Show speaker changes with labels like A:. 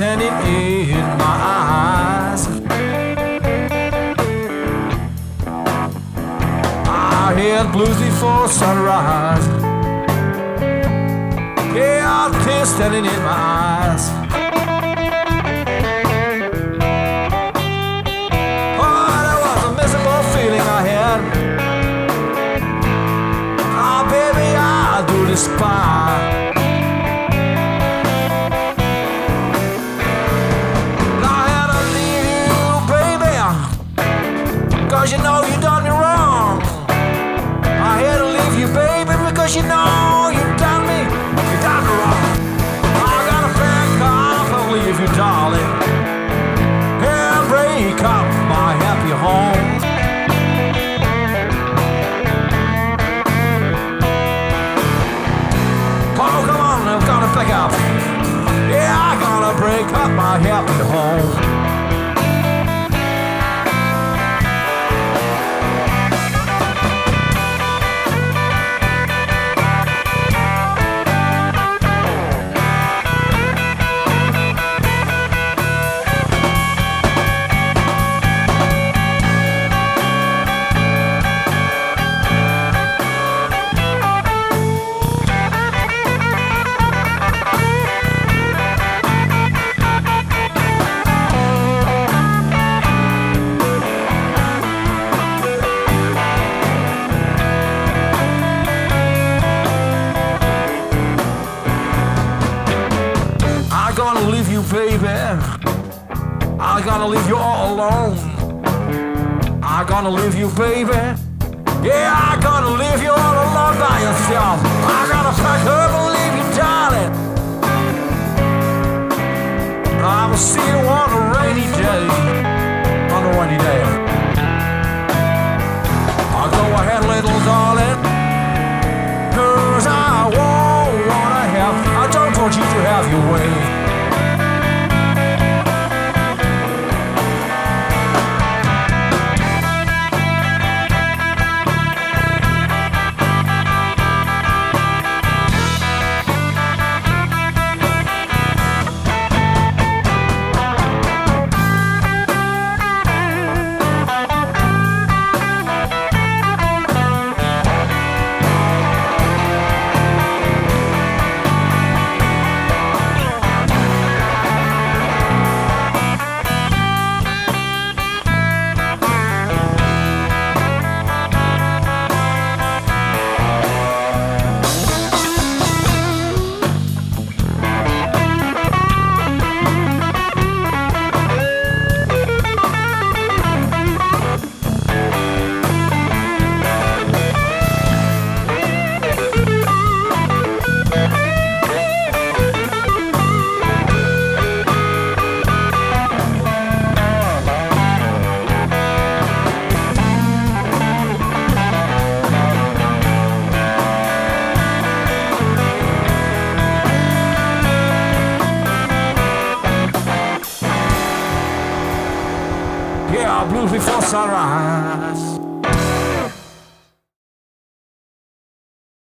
A: standing in my eyes. I hear blues before sunrise. Yeah, tears standing in my eyes. Oh, that was a miserable feeling I had. Oh, baby, I do despise. Cause you know you done me wrong. I had to leave you, baby, because you know you done me wrong. I gotta back off and leave you, darling, and break up my happy home. Oh, come on, I'm gonna back up. Yeah, I gotta break up my happy home. I'm gonna leave you, baby. I'm gonna leave you all alone. I'm gonna leave you, baby. Yeah, I'm gonna leave you all alone by yourself. I'm gonna pack up and leave you, darling. I will see you on a rainy day. On a rainy day. I'll go ahead, little darling, 'cause I won't wanna have, I don't want you to have your way. Yeah, blues before sunrise.